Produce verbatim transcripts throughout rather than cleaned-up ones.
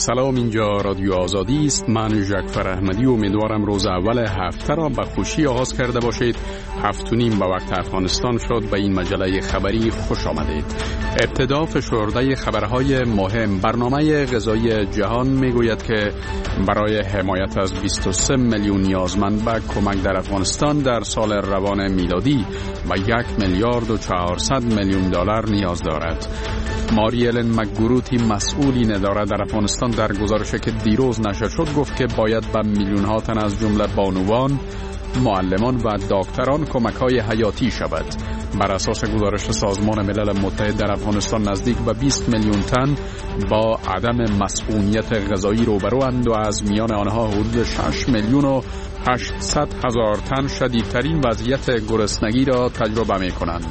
سلام، اینجا رادیو آزادی است. من جعفر احمدی امیدوارم روز اول هفته را به خوشی آغاز کرده باشید. هفت و نیم به وقت افغانستان شد. به این مجله خبری خوش آمدید. ابتدا فشرده خبرهای مهم. برنامه غذایی جهان میگوید که برای حمایت از بیست و سه میلیون نیازمند به کمک در افغانستان در سال روان میلادی و یک میلیارد و چهارصد میلیون دلار نیاز دارد. ماری الن مکگروتی مسئول این اداره در افغانستان در گزارشی که دیروز نشر شد گفت که باید به میلیون ها تن از جمله بانوان، معلمان و دکتران کمک های حیاتی شود. بر اساس گزارش سازمان ملل متحد در افغانستان نزدیک به بیست میلیون تن با عدم مسئولیت غذایی روبروند و از میان آنها حدود شش میلیون و هشتصد هزار تن شدیدترین وضعیت گرسنگی را تجربه می کنند.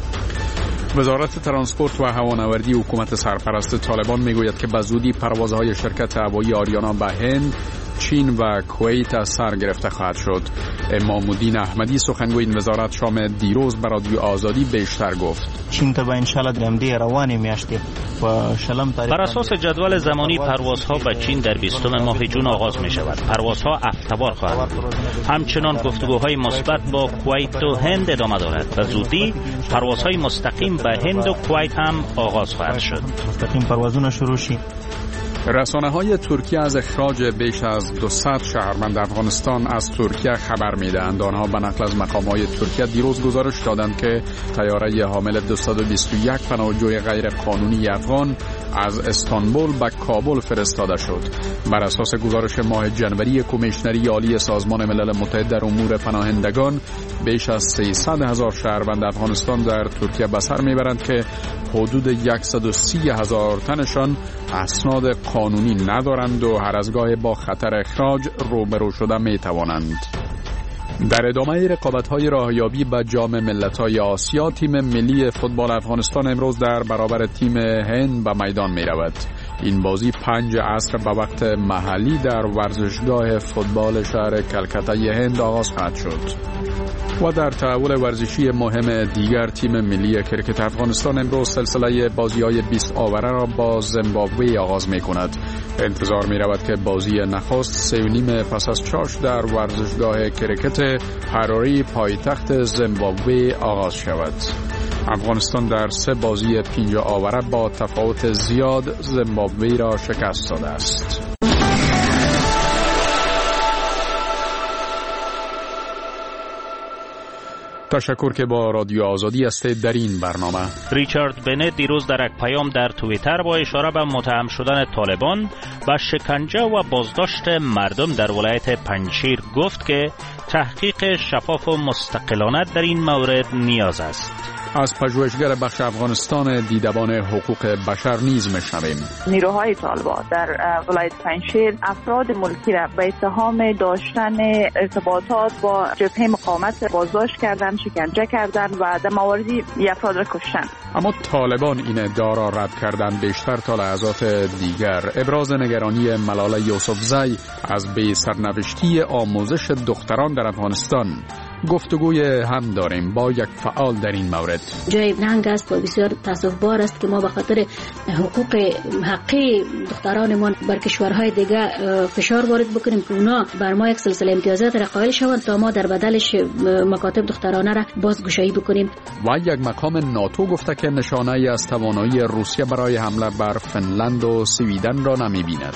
وزارت ترانسپورت و هوانوردی حکومت سرپرست طالبان میگوید که به زودی پروازهای شرکت هوایی آریانا به هند، چین و کویت از سر گرفته خواهد شد. امام الدین احمدی سخنگوی این وزارت شام دیروز به رادیو آزادی بیشتر گفت. چین ته به ان شاء الله دمدی روانی میاشته و شلم تاریخ. بر اساس جدول زمانی پروازها به چین در بیستم ماه جون آغاز می شود. پروازها هفته‌وار خواهد بود. همچنان گفتگوهای مثبت با کویت و هند ادامه دارد و زودی پروازهای مستقیم به هند و کویت هم آغاز خواهد شد. مستقیم پروازونه شروع شد. رسانه های ترکیه از اخراج بیش از دویست شهروند افغانستان از ترکیه خبر میدهند. آنها به نقل از مقام های ترکیه دیروز گزارش دادند که طیاره حامل دویست و بیست و یک پناهجوی غیر قانونی افغان از استانبول به کابل فرستاده شد. بر اساس گزارش ماه جنوری کمیشنری عالی سازمان ملل متحد در امور پناهندگان، بیش از سیصد هزار شهروند افغانستان در ترکیه به سر میبرند که حدود صد و سی هزار تنشان اسناد قانونی ندارند و هر از گاهی با خطر اخراج روبرو شده می توانند. در ادامه رقابت‌های راهیابی به جام ملت‌های آسیا، تیم ملی فوتبال افغانستان امروز در برابر تیم هند به میدان می‌رود. این بازی پنج عصر به وقت محلی در ورزشگاه فوتبال شهر کلکته هند آغاز خواهد شد. و در تحول ورزشی مهم دیگر، تیم ملی کرکت افغانستان امروز سلسله بازی‌های بیست آوره را با زیمبابوه آغاز می‌کند. انتظار می‌رود که بازی نخست سه و نیم پس از چاش در ورزشگاه کرکت هراری پایتخت زیمبابوه آغاز شود. افغانستان در سه بازی پنج آوره با تفاوت زیاد زیمبابوه را شکست داده است. تشکر که با رادیو آزادی هستید. در این برنامه ریچارد بنت دیروز در یک پیام در توییتر با اشاره به متهم شدن طالبان به شکنجه و بازداشت مردم در ولایت پنجشیر گفت که تحقیق شفاف و مستقلانه در این مورد نیاز است. از پژوهشگر بخش افغانستان دیدبان حقوق بشر نیز میشنویم. نیروهای طالبان در ولایت پنجشیر افراد ملکی را به اتهام داشتن ارتباطات با جبهه مقاومت بازداشت کردند، شکنجه کردند و در مواردی افراد را کشتند. اما طالبان این ادعا را رد کردند. بیشتر تا لحظات دیگر ابراز نگرانی ملاله یوسفزی از بی سرنوشتی آموزش دختران در افغانستان. گفتگوی هم داریم با یک فعال در این مورد. جای ننگ است و بسیار تاسف‌بار است که ما به خاطر حقوق حقی دخترانمان بر کشورهای دیگه فشار وارد بکنیم که اونا بر ما یک سلسله امتیازات را قائل شوند تا ما در بدلش مکاتب دخترانه را بازگشایی بکنیم. و یک مقام ناتو گفته که نشانه‌ای از توانایی روسیه برای حمله بر فنلند و سویدن را نمی‌بیند.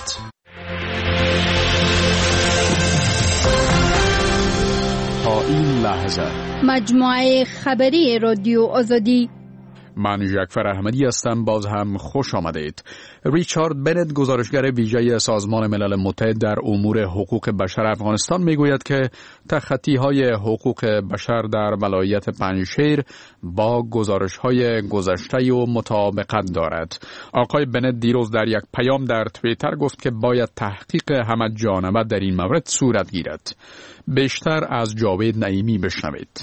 تا این لحظه مجموعه خبری رادیو آزادی. من جعفر احمدی هستم. باز هم خوش آمدید. ریچارد بنت گزارشگر ویژه سازمان ملل متحد در امور حقوق بشر افغانستان میگوید که تخطی‌های حقوق بشر در ولایت پنجشیر با گزارش‌های گذشته و مطابقت دارد. آقای بنت دیروز در یک پیام در توییتر گفت که باید تحقیق همه جانبه در این مورد صورت گیرد. بیشتر از جاوید نعیمی بشنوید.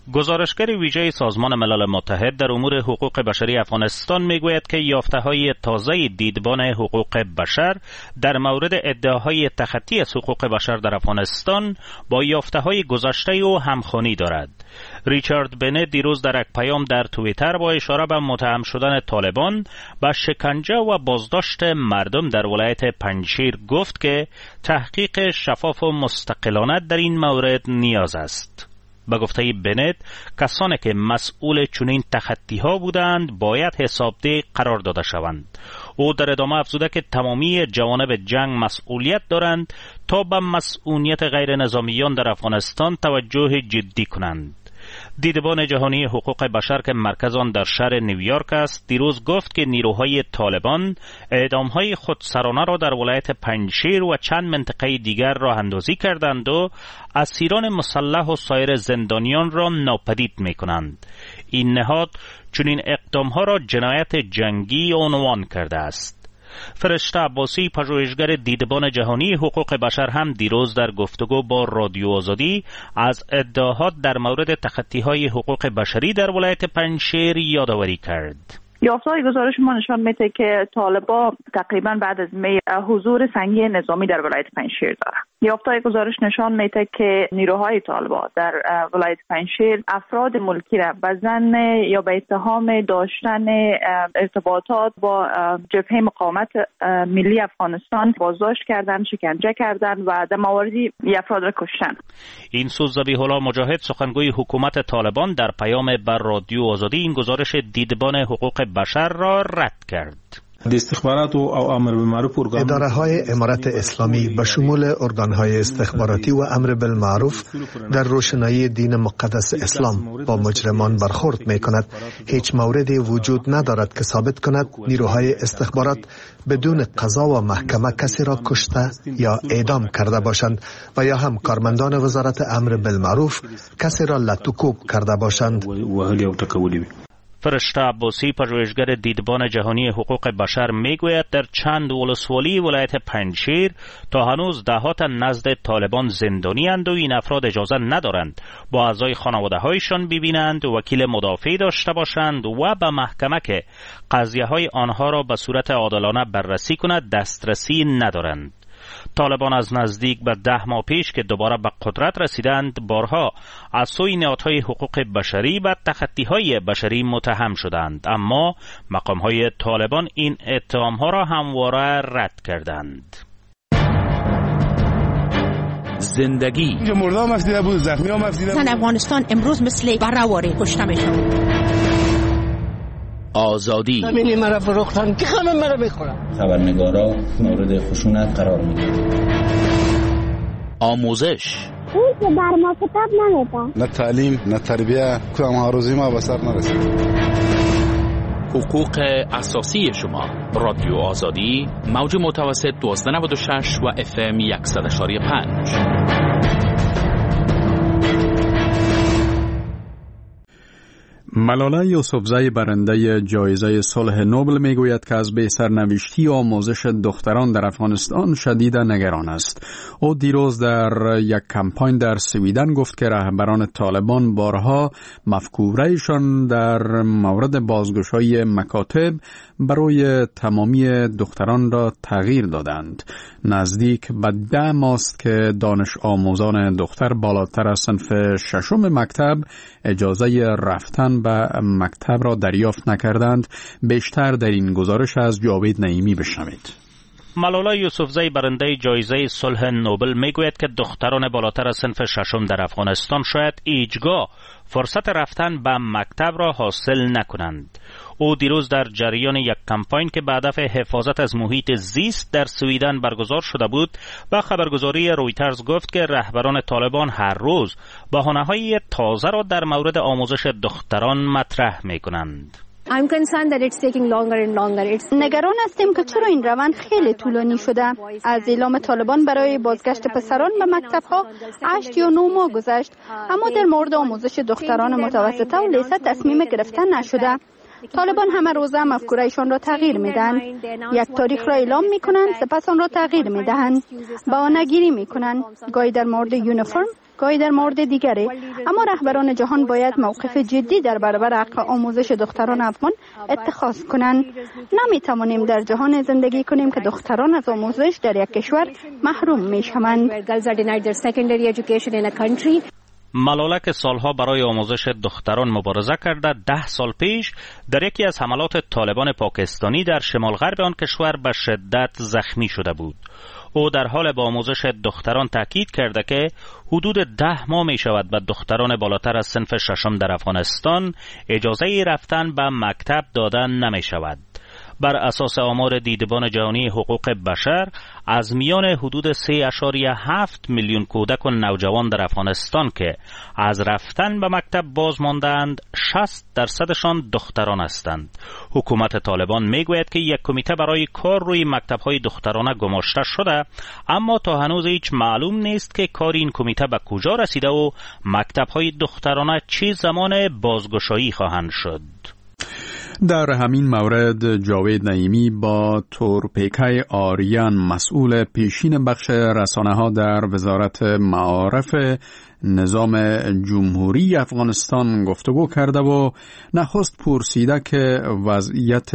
گزارشگر ویژه سازمان ملل متحد در امور حقوق بشری افغانستان میگوید که یافته‌های تازه دیدبان حقوق بشر در مورد ادعاهای تخطی از حقوق بشر در افغانستان با یافته‌های گذشته او همخوانی دارد. ریچارد بنت دیروز در یک پیام در توییتر با اشاره به متهم شدن طالبان به شکنجه و بازداشت مردم در ولایت پنجشیر گفت که تحقیق شفاف و مستقلانه در این مورد نیاز است. به گفته بنت، کسانی که مسئول چنین تخطی‌ها بودند باید حسابدهی قرار داده شوند. او در ادامه افزوده که تمامی جوانب جنگ مسئولیت دارند تا به مسئولیت غیر نظامیان در افغانستان توجه جدی کنند. دیدبان جهانی حقوق بشر که مرکز آن در شهر نیویورک است دیروز گفت که نیروهای طالبان اعدام‌های خودسرانه را در ولایت پنجشیر و چند منطقه دیگر راه اندازی کردند و اسیران مسلح و سایر زندانیان را ناپدید می‌کنند. این نهاد چنین اقدام‌ها را جنایت جنگی عنوان کرده است. فرشته عباسی، پژوهشگر دیدبان جهانی حقوق بشر، هم دیروز در گفتگو با رادیو آزادی از ادعاات در مورد تخطی‌های حقوق بشری در ولایت پنجشیر یادآوری کرد. یافته‌های گزارش ما نشان میده که طالبان تقریبا بعد از می حضور سنگین نظامی در ولایت پنجشیر دارند. یافته‌های گزارش نشان میده که نیروهای طالبان در ولایت پنجشیر افراد ملکی را به ظن یا به اتهام داشتن ارتباطات با جبهه مقاومت ملی افغانستان بازداشت کردند، شکنجه کردند و در مواردی افراد را کشتند. این سوز ذبیح الله مجاهد، سخنگوی حکومت طالبان، در پیام بر رادیو آزادی این گزارش دیدبان حقوق بشر را رد کرد. استخبارات و امر بالمعروف اداره های امارت اسلامی به شمول ارگان های استخباراتی و امر بالمعروف در روشنایی دین مقدس اسلام با مجرمان برخورد می کند. هیچ موردی وجود ندارد که ثابت کند نیروهای استخبارات بدون قضا و محکمه کسی را کشته یا اعدام کرده باشند و یا هم کارمندان وزارت امر بالمعروف کسی را لطوکوب کرده باشند. فرشته عباسی، پژوهشگر دیدبان جهانی حقوق بشر، میگوید در چند ولسوالی ولایت پنجشیر تا هنوز دهات نزد طالبان زندانی اند و این افراد اجازه ندارند با اعضای خانواده هایشان ببینند، وکیل مدافع داشته باشند و به محکمه که قضیه های آنها را به صورت عادلانه بررسی کند دسترسی ندارند. طالبان از نزدیک به ده ماه پیش که دوباره به قدرت رسیدند بارها از سوی نهادهای حقوق بشری و تخطی‌های بشری متهم شدند، اما مقام‌های طالبان این اتهام‌ها را همواره رد کردند. زندگی مردم مفیده بود، زخمی ها مفیده بود. افغانستان امروز مثل برآواره کشته میشن. آزادی همینی مرا فروختن که همه مرا بخورن. خبرنگارا مورد خشونت قرار میگیرن. آموزش اون که بر ما کتاب نمیده. نه تعلیم نه تربیه کدام آرزوی ما به سر نرسید. حقوق اساسی شما. رادیو آزادی، موج متوسط دوازده نود و شش و اف ام صد و پنج. ملاله یوسفزی، برنده جایزه صلح نوبل، میگوید که از بی سرنوشتی و آموزش دختران در افغانستان شدیدا نگران است. او دیروز در یک کمپاین در سویدن گفت که رهبران طالبان بارها مفکورهشان در مورد بازگشایی مکاتب برای تمامی دختران را تغییر دادند. نزدیک به ده ماست که دانش آموزان دختر بالاتر از صنف ششم مکتب اجازه رفتن به مکتب را دریافت نکردند. بیشتر در این گزارش از جاوید نعیمی بشنوید. ملاله یوسفزی، برنده جایزه صلح نوبل، میگوید که دختران بالاتر از صنف ششم در افغانستان شاید هیچگاه فرصت رفتن به مکتب را حاصل نکنند. او دیروز در جریان یک کمپاین که به هدف حفاظت از محیط زیست در سویدن برگزار شده بود و خبرگزاری رویترز گفت که رهبران طالبان هر روز بهانه‌های تازه را در مورد آموزش دختران مطرح می‌کنند. I'm concerned that it's taking longer and longer. It's... نگران هستیم که چرا این روند خیلی طولانی شده. از اعلام طالبان برای بازگشت پسران به مکتب‌ها هشت یا نه ماه گذشت، اما در مورد آموزش دختران متوسطه و لیسه تصمیم گرفتن نشده. طالبان همه روزه مفکورهشان را تغییر میدن. یک تاریخ را اعلام میکنند، سپس آن را تغییر میدهند. بهانه‌گیری میکنند، گاهی در مورد یونیفرم، گاهی در مورد دیگری. اما رهبران جهان باید موقف جدی در برابر حق آموزش دختران افغان اتخاذ کنند. نمیتوانیم در جهان زندگی کنیم که دختران از آموزش در یک کشور محروم میشوند. ملاله که سالها برای آموزش دختران مبارزه کرده، ده سال پیش در یکی از حملات طالبان پاکستانی در شمال غرب آن کشور به شدت زخمی شده بود. او در حال با آموزش دختران تاکید کرده که حدود ده ماه می شود به دختران بالاتر از صنف ششم در افغانستان اجازه رفتن به مکتب دادن نمی شود. بر اساس آمار دیدبان جهانی حقوق بشر، از میان حدود سه اشاریه هفت میلیون کودک و نوجوان در افغانستان که از رفتن به مکتب باز ماندند، شصت درصدشان دختران هستند. حکومت طالبان میگوید که یک کمیته برای کار روی مکتب‌های دخترانه گماشته شده، اما تا هنوز هیچ معلوم نیست که کار این کمیته به کجا رسیده و مکتب‌های دخترانه چه زمان بازگشایی خواهند شد. در همین مورد جاوید نعیمی با تورپیکای آریان، مسئول پیشین بخش رسانه‌ها در وزارت معارف نظام جمهوری افغانستان گفتگو کرده و نخست پرسیده که وضعیت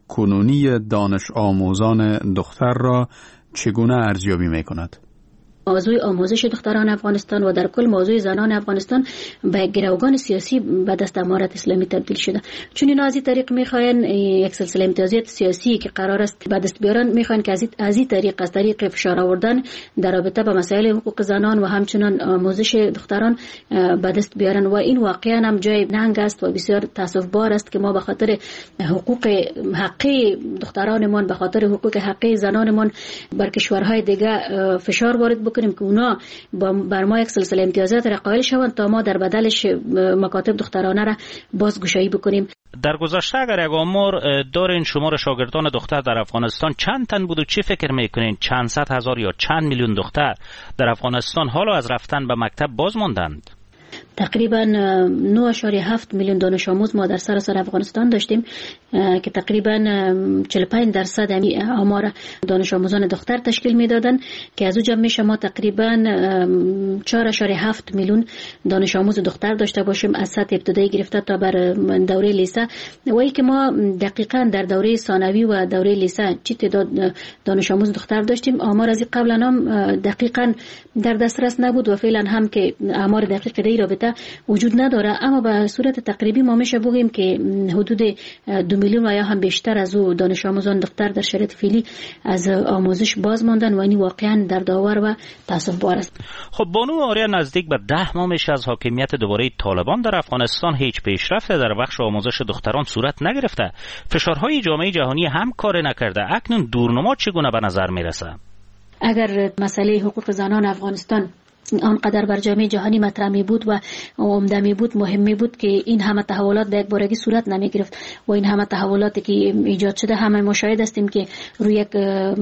کنونی دانش آموزان دختر را چگونه ارزیابی می‌کند. موضوع آموزش دختران افغانستان و در کل موضوع زنان افغانستان به گروگان سیاسی به دست امارت اسلامی تبدیل شده. چون اینا از این طریق میخواین یک سلسله امتیازات سیاسی که قرار است به دست بیارن، میخواین که از این طریق از طریق فشار آوردن در رابطه با مسائل حقوق زنان و همچنان آموزش دختران به دست بیارن و این واقعا هم جای ننگ است و بسیار تاسف بار است که ما به خاطر حقوق حقی دخترانمون، به خاطر حقوق حقی زنانمون بر کشورهای دیگه فشار وارد کنیم که اونا بر ما یک سلسله امتیازات را قائل شوند تا ما در بدلش مکاتب دخترانه را بازگشایی بکنیم. در گذشته اگر یک آمار دارین شمار شاگردان دختر در افغانستان چند تن بود و چی فکر میکنین؟ چند صد هزار یا چند میلیون دختر در افغانستان حالا از رفتن به مکتب باز ماندند؟ تقریبا نه و هفت میلیون دانش آموز ما در سراسر افغانستان داشتیم که تقریبا چهل و پنج درصد آمار دانش آموزان دختر تشکیل میدادن که از او جمع میشه ما تقریبا چهار و هفت میلیون دانش آموز دختر داشته باشیم از سطح ابتدایی گرفته تا بر دوره لیسه. و ای که ما دقیقاً در دوره ثانوی و دوره لیسه چه تعداد دانش آموز دختر داشتیم، آمار از قبلا هم دقیقاً در دسترس نبود و فعلا هم که آمار دقیق در رابطه وجود نداره، اما به صورت تقریبی ما میشه بگیم که حدود دو میلیون و یا هم بیشتر از او دانش آموزان دختر در شرایط فعلی از آموزش باز ماندن و این واقعا دردآور و تاسف بار است. خب بانو آریا، نزدیک به ده ماه میشه از حاکمیت دوباره طالبان در افغانستان هیچ پیشرفت در بخش آموزش دختران صورت نگرفته. فشارهای جامعه جهانی هم کار نکرده. اکنون دورنما چگونه به نظر میرسه؟ اگر مسئله حقوق زنان افغانستان آنقدر بر جامعه جهانی مطرح می بود و عمده می بود، مهم می بود که این همه تحولات به یک بارگی صورت نمی گرفت و این همه تحولاتی که ایجاد شده همه مشاهد هستیم که روی یک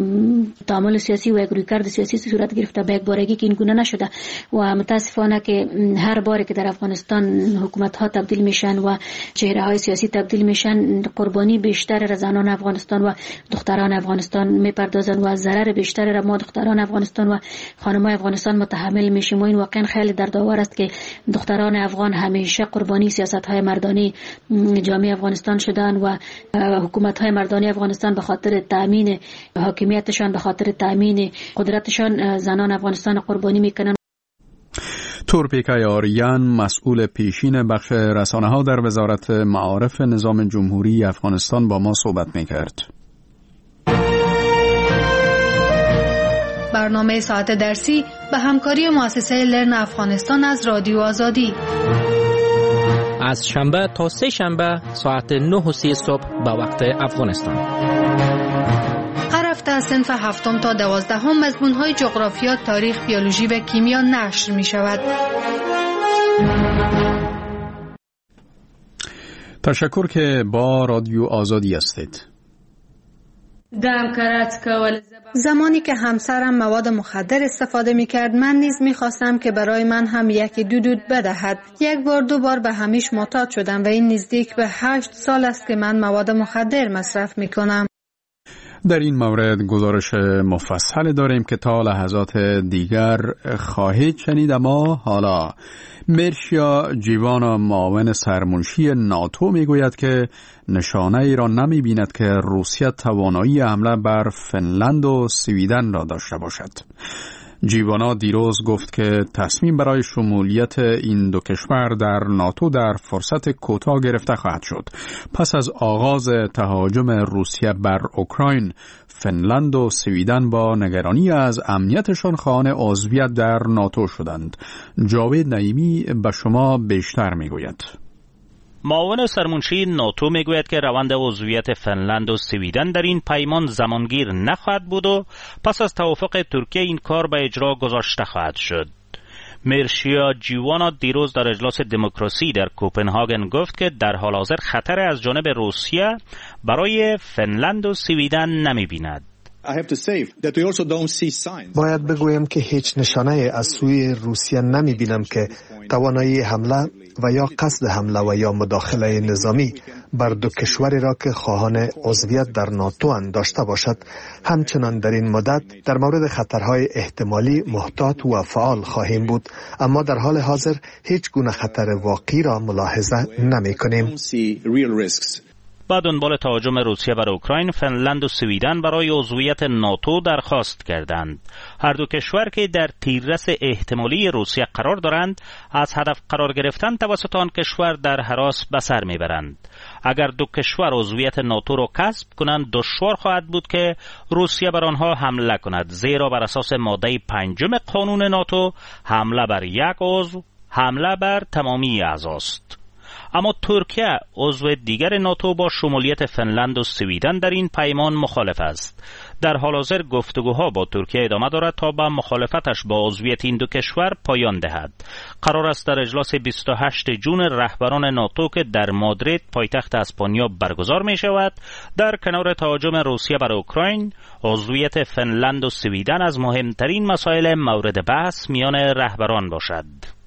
تعامل سیاسی و یک رویکرد سیاسی صورت گرفته به یک بارگی که این گونه نشده و متاسفانه که هر باری که در افغانستان حکومت ها تبدیل میشن و چهره های سیاسی تبدیل میشن، قربانی بیشتر از زنان افغانستان و دختران افغانستان میپردازن و ضرر بیشتر را ما دختران افغانستان و خانم‌های افغانستان متحمل میشیم و این واقعا خیلی دردآور است که دختران افغان همیشه قربانی سیاست‌های مردانی جامعه افغانستان شدن و حکومت‌های مردانی افغانستان به خاطر تأمین حاکمیتشان، به خاطر تأمین قدرتشان زنان افغانستان قربانی میکنن. تورپیکای آریان، مسئول پیشین بخش رسانه‌ها در وزارت معارف نظام جمهوری افغانستان با ما صحبت میکرد. برنامه ساعت درسی به همکاری مؤسسه لرن افغانستان از رادیو آزادی از شنبه تا سه شنبه ساعت نه و سی صبح به وقت افغانستان. هر هفته از صنف هفتم تا دوازدهم مضمون‌های جغرافیا، تاریخ، بیولوژی و کیمیا نشر می شود. تشکر که با رادیو آزادی هستید. دام کرات کول زمانی که همسرم مواد مخدر استفاده می کرد، من نیز می خواستم که برای من هم یکی دو دود بدهد. یک بار دو بار به همیش معتاد شدم و این نزدیک به هشت سال است که من مواد مخدر مصرف می کنم. در این مورد گزارش مفصل داریم که تا لحظات دیگر خواهید شنید، اما حالا مرشیا جیوانا، معاون سرمنشی ناتو، میگوید که نشانه ای را نمی بیند که روسیه توانایی حمله بر فنلند و سویدن را داشته باشد. جیوانا دیروز گفت که تصمیم برای شمولیت این دو کشور در ناتو در فرصت کوتاه گرفته خواهد شد. پس از آغاز تهاجم روسیه بر اوکراین، فنلند و سویدن با نگرانی از امنیتشان خواهان عضویت در ناتو شدند. جاوید نعیمی به شما بیشتر میگوید. معاون سرمنشی ناتو میگوید که روند عضویت فنلند و سویدن در این پیمان زمانگیر نخواهد بود و پس از توافق ترکیه این کار به اجرا گذاشته خواهد شد. مرشیا جیوانا دیروز در اجلاس دموکراسی در کوپنهاگن گفت که در حال حاضر خطر از جانب روسیه برای فنلند و سویدن نمی بیند. باید بگویم که هیچ نشانه از سوی روسیه نمی بینم که توانایی حمله و یا قصد حمله و یا مداخله نظامی بر دو کشوری را که خواهان عضویت در ناتو اند داشته باشد. همچنان در این مدت در مورد خطرهای احتمالی محتاط و فعال خواهیم بود، اما در حال حاضر هیچ گونه خطر واقعی را ملاحظه نمی کنیم. بعد دنبال تهاجم روسیه بر اوکراین، فنلند و سویدن برای عضویت ناتو درخواست کردند. هر دو کشور که در تیررس احتمالی روسیه قرار دارند، از هدف قرار گرفتن توسط آن کشور در هراس به سر میبرند. اگر دو کشور عضویت ناتو را کسب کنند، دشوار خواهد بود که روسیه بر آنها حمله کند، زیرا بر اساس ماده پنجم قانون ناتو حمله بر یک عضو حمله بر تمامی اعضاست. اما ترکیه، عضو دیگر ناتو، با شمولیت فنلند و سویدن در این پیمان مخالف است. در حال حاضر گفتگوها با ترکیه ادامه دارد تا به مخالفتش با عضویت این دو کشور پایان دهد. قرار است در اجلاس بیست و هشتم ژوئن رهبران ناتو که در مادرید پایتخت اسپانیا برگزار می شود، در کنار تهاجم روسیه بر اوکراین، عضویت فنلند و سویدن از مهمترین مسائل مورد بحث میان رهبران باشد.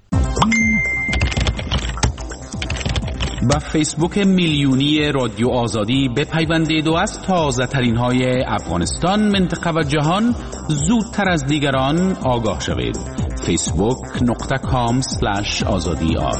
با فیسبوک میلیونی رادیو آزادی بپیوندید و از تازه ترین های افغانستان، منطقه و جهان زودتر از دیگران آگاه شوید. فیسبوک نقطه کام سلش آزادی آر.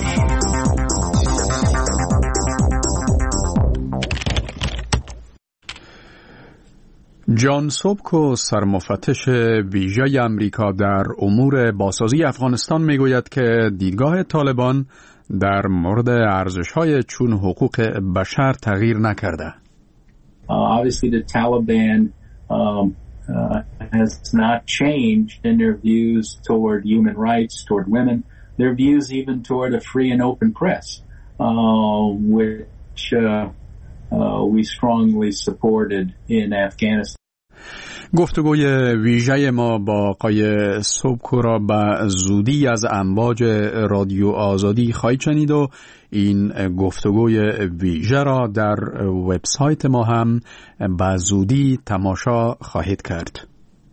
جان سوبکو، سرمفتش ویژه امریکا در امور بازسازی افغانستان، میگوید که دیدگاه طالبان در مورد ارزش‌های چون حقوق بشر تغییر نکرده. Uh, obviously the Taliban um, uh, has not changed in their views toward human rights, toward women, their views even toward a free and open press, uh, which uh, uh, we strongly supported in Afghanistan. گفتگوی ویژه ما با آقای سوبکو را به زودی از امواج رادیو آزادی خواهید شنید و این گفتگوی ویژه را در وبسایت ما هم به زودی تماشا خواهید کرد.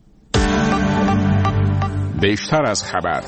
بیشتر از خبر.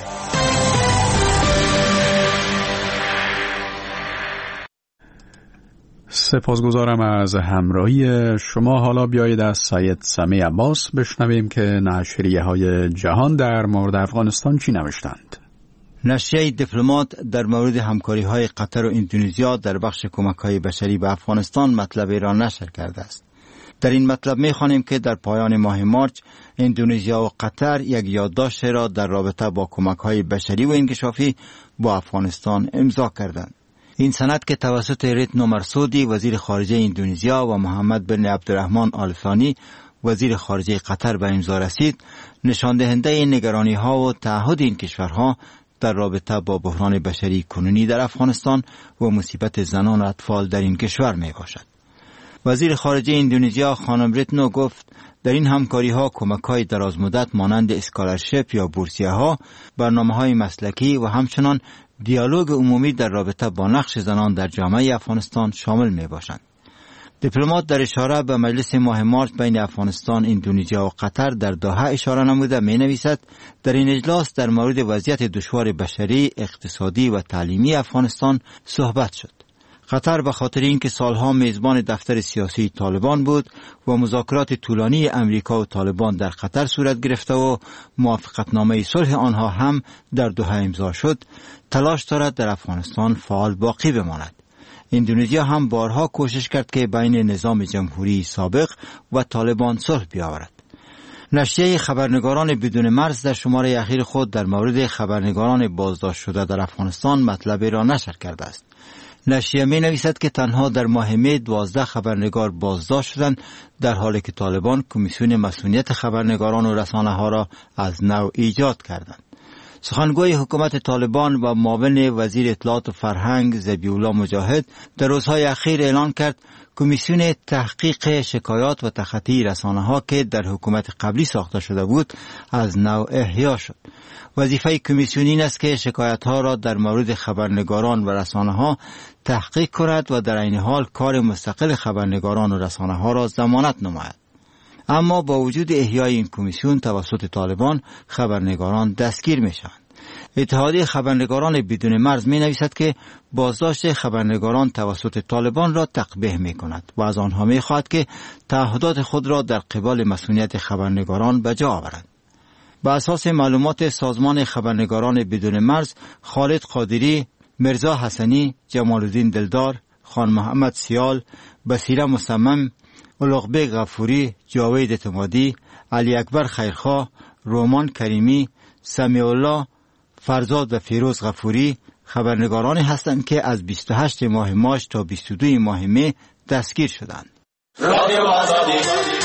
سپاسگزارم از همراهی شما. حالا بیایید از سید سمیع عباس بشنویم که نشریه های جهان در مورد افغانستان چی نوشتند. نشریه دیپلمات در مورد همکاری های قطر و اندونزیا در بخش کمک های بشری به افغانستان مطلبی را نشر کرده است. در این مطلب می خوانیم که در پایان ماه مارچ اندونزیا و قطر یک یادداشت را در رابطه با کمک های بشری و انکشافی با افغانستان امضا کردند. این سند که توسط ریتنو مرسودی وزیر خارجه اندونزیا و محمد بن عبدالرحمن آل ثانی وزیر خارجه قطر به امضا رسید، نشان دهنده نگرانی ها و تعهد این کشورها در رابطه با بحران بشری کنونی در افغانستان و مصیبت زنان و اطفال در این کشور می باشد. وزیر خارجه اندونزیا خانم ریتنو گفت در این همکاری ها کمک های دراز مدت مانند اسکالرشپ یا بورسیه ها، برنامه های مسلکی و همچنان دیالوگ عمومی در رابطه با نقش زنان در جامعه افغانستان شامل می باشند. دیپلمات در اشاره به مجلس ماه مارچ بین افغانستان، اندونزیا و قطر در دوحه اشاره نموده می نویسد در این اجلاس در مورد وضعیت دشوار بشری، اقتصادی و تعلیمی افغانستان صحبت شد. قطر به خاطر اینکه سالها میزبان دفتر سیاسی طالبان بود و مذاکرات طولانی امریکا و طالبان در قطر صورت گرفته و موافقتنامه صلح آنها هم در دوحه امضا شد، تلاش دارد در افغانستان فعال باقی بماند. اندونزیا هم بارها کوشش کرد که بین نظام جمهوری سابق و طالبان صلح بیاورد. نشریه خبرنگاران بدون مرز در شماره اخیر خود در مورد خبرنگاران بازداشت شده در افغانستان مطلبی را نشر کرده است. نشریه می نویسد که تنها در ماه می دوازده خبرنگار بازداشت شدند، در حالی که طالبان کمیسیون مسئولیت خبرنگاران و رسانه ها را از نو ایجاد کردند. سخنگوی حکومت طالبان و معاون وزیر اطلاعات و فرهنگ ذبیح‌الله مجاهد در روزهای اخیر اعلان کرد کمیسیون تحقیق شکایات و تخطی رسانه ها که در حکومت قبلی ساخته شده بود از نو احیا شد. وظیفه کمیسیون این است که شکایت ها را در مورد خبرنگاران و رسانه ها تحقیق کند و در عین حال کار مستقل خبرنگاران و رسانه ها را ضمانت نماید. اما با وجود احیای این کمیسیون توسط طالبان خبرنگاران دستگیر می شوند. اتحادیه خبرنگاران بدون مرز می نویسد که بازداشت خبرنگاران توسط طالبان را تقبیح می کند و از آنها می خواهد که تعهدات خود را در قبال مسئولیت خبرنگاران به جا آورند. بر اساس معلومات سازمان خبرنگاران بدون مرز، خالد قادری، مرزا حسنی، جمال الدین دلدار، خان محمد سیال، بصیره مصمم، اولغبه غفوری، جاوید اعتمادی، علی اکبر خیرخواه، رومان کریمی، سمیع الله، فرزاد و فیروز غفوری خبرنگارانی هستند که از بیست و هشت ماه مارچ تا بیست و دو ماه می دستگیر شدند. رادیو آزادی.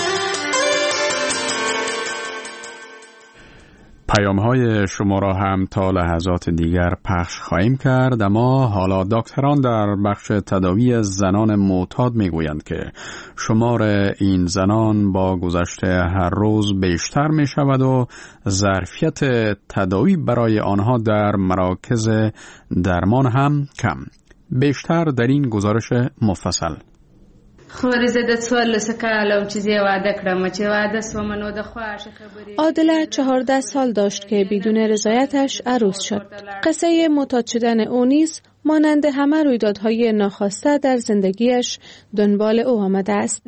پیام های شما را هم تا لحظات دیگر پخش خواهیم کرد، اما حالا دکتران در بخش تداوی زنان معتاد میگویند که شمار این زنان با گذشت هر روز بیشتر می شود و ظرفیت تداوی برای آنها در مراکز درمان هم کم. بیشتر در این گزارش مفصل. عادله چهارده سال داشت که بدون رضایتش عروس شد. قصه معتاد شدن او نیز مانند همه رویدادهای ناخواسته در زندگیش دنبال او آمده است.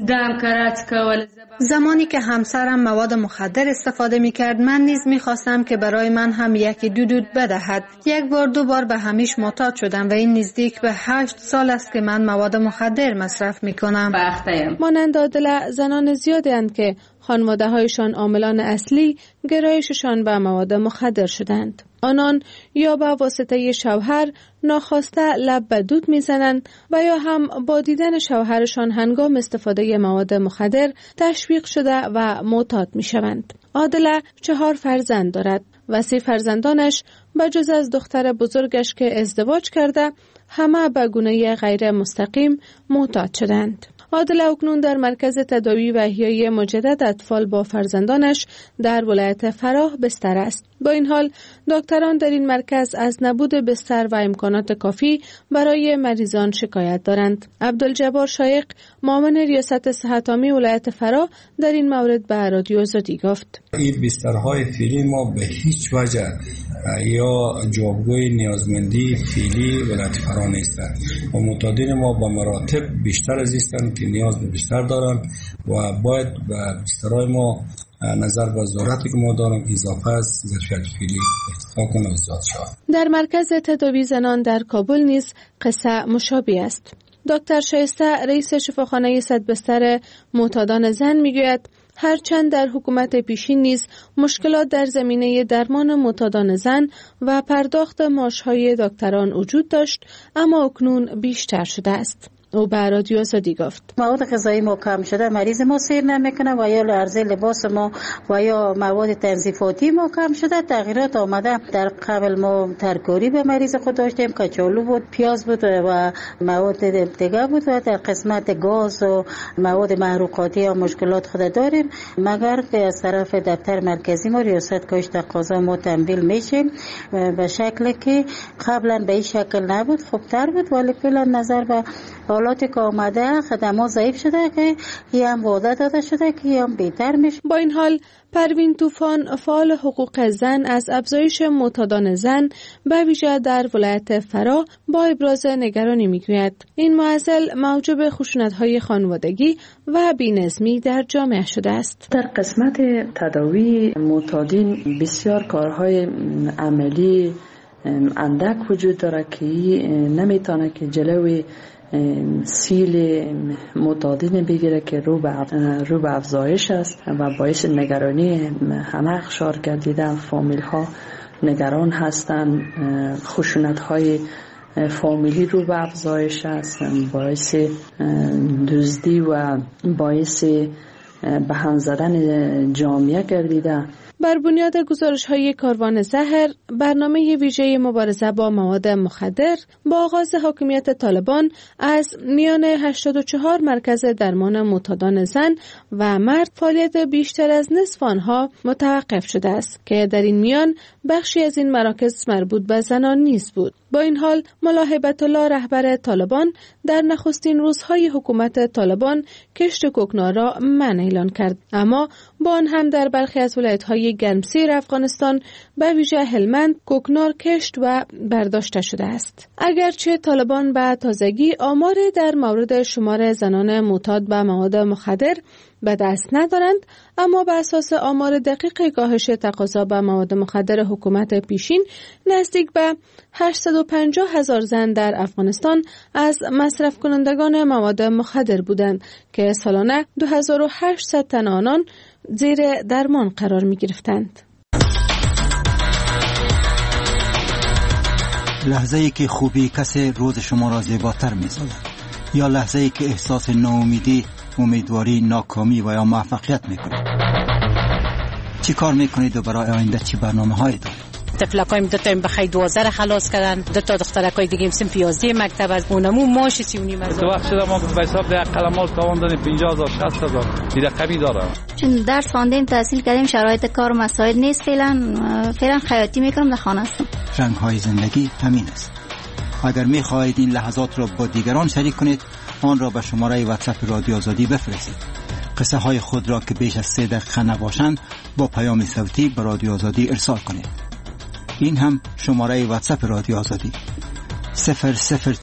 زمانی که همسرم مواد مخدر استفاده می کرد، من نیز می خواستم که برای من هم یکی دو دود بدهد. یک بار دو بار به همیش معتاد شدم و این نزدیک به هشت سال است که من مواد مخدر مصرف می کنم. مانند عادله زنان زیادی اند که خانواده هایشان عاملان اصلی گرایششان به مواد مخدر شدند. آنان یا به واسطه شوهر ناخواسته لب به دود میزنند و یا هم با دیدن شوهرشان هنگام استفاده مواد مخدر تشویق شده و معتاد میشوند. عادله چهار فرزند دارد و سه فرزندانش بجز از دختر بزرگش که ازدواج کرده همه به گونه غیر مستقیم معتاد شدند. عادله اکنون در مرکز تداوی و احیای مجدد اطفال با فرزندانش در ولایت فراه بستر است. با این حال دکتران در این مرکز از نبود بستر و امکانات کافی برای مریضان شکایت دارند. عبدالجبار شایق معاون ریاست صحت عامه ولایت فراه در این مورد به رادیو آزادی گفت: این بسترهای فعلی ما به هیچ وجه یا جوابگوی نیازمندی فعلی ولایت فراه نیستند و معتادین ما به مراتب بیشتر از هستند که نیاز به بستر دارند و باید به بسترهای ما نظر به ضرورتی که ما دارم اضافه از ظرفیت فعلی ارتقا کنه و زیاد شود. در مرکز تداوی زنان در کابل نیز قصه مشابه است. دکتر شایسته رئیس شفاخانه صد بستر معتادان زن میگوید هرچند در حکومت پیشین نیز مشکلات در زمینه درمان معتادان زن و پرداخت معاش‌های دکتران وجود داشت، اما اکنون بیشتر شده است. او به رادیو آزادی گفت: مواد غذایی ما کم شده، مریض ما سیر نمیکنه و یا عرضه لباس ما و یا مواد تنظیفاتی ما کم شده. تغییرات آمده. در قبل ما ترکاری به مریض خود داشتیم، کچالو بود، پیاز بود و مواد دیگه بود و در قسمت گاز و مواد محروقاتی یا مشکلات خود داریم، مگر که از طرف دفتر مرکزی ما ریاست کاش تقاضا ما تمویل میشیم به شکلی که قبلا به این شکل نبود، خوبتر بود، ولی فعلا نظر به حالات که آمده خدمات ضعیف شده که یه هم وعده داده شده که یه هم بهتر میشه. با این حال پروین طوفان فعال حقوق زن از افزایش معتادان زن به ویژه در ولایت فرا با ابراز نگرانی میگوید. این معضل موجب خشونت‌های خانوادگی و بی‌نظمی در جامعه شده است. در قسمت تداوی معتادین بسیار کارهای عملی اندک وجود داره که نمیتونه که جلوی سیل معتادین بگیره که رو به رو به افزایش است و باعث نگرانی همه اقشار گردیده. فامیل ها نگران هستند، خشونت های فامیلی رو به افزایش است، باعث دزدی و باعث به هم زدن جامعه گردیده. بر بنیاد گزارش‌های کاروان زهر، برنامه ویژه مبارزه با مواد مخدر با آغاز حاکمیت طالبان از میان هشتاد و چهار مرکز درمان معتادان زن و مرد فعالیت بیشتر از نصف آنها متوقف شده است که در این میان بخشی از این مراکز مربوط به زنان نیز بود. با این حال ملاحبت الله رهبر طالبان در نخستین روزهای حکومت طالبان کشت کوکنار را منع اعلان کرد، اما با آن هم در برخی از ولایت‌های گرمسیر افغانستان به ویژه هلمند کوکنار کشت و برداشته شده است. اگرچه طالبان به تازگی آمار در مورد شمار زنان معتاد به مواد مخدر به دست ندارند، اما بر اساس آمار دقیق کاهش تقاضا به مواد مخدر حکومت پیشین نزدیک به هشتصد و پنجاه هزار زن در افغانستان از مصرف کنندگان مواد مخدر بودند که سالانه دو هزار و هشتصد تن آنان زیر درمان قرار می گرفتند. لحظه ای که خوبی کسی روز شما را زیباتر می سازد، یا لحظه ای که احساس ناامیدی، امیدواری، ناکامی و یا موفقیت می کنید. چی کار می کنید و برای آینده چی برنامه هایی دارید؟ تفلکایم دو تا بخی دوازده را خلاص کردن، دو تا دخترکای دیگه هم سنف یازده مکتب از اونمو ماش سی و نیم هزار. تو وقت شده ما به حساب ده قلماش تاوان دادیم پنجاه هزار شصت هزار این رقمی داره. چون درس خواندیم تحصیل کردیم شرایط کار مساعد نیست، فعلا فعلا خیاطی میکنم، در خانه هستم. رنگ های زندگی همین است. اگر می خواهید این لحظات را با دیگران شریک کنید، آن را به شماره واتساپ رادیو آزادی بفرستید. قصه های خود را که بیش از سه دقیقه نباشند با پیام صوتی به رادیو آزادی ارسال کنید. این هم شماره واتساپ رادیو آزادی صفر صفر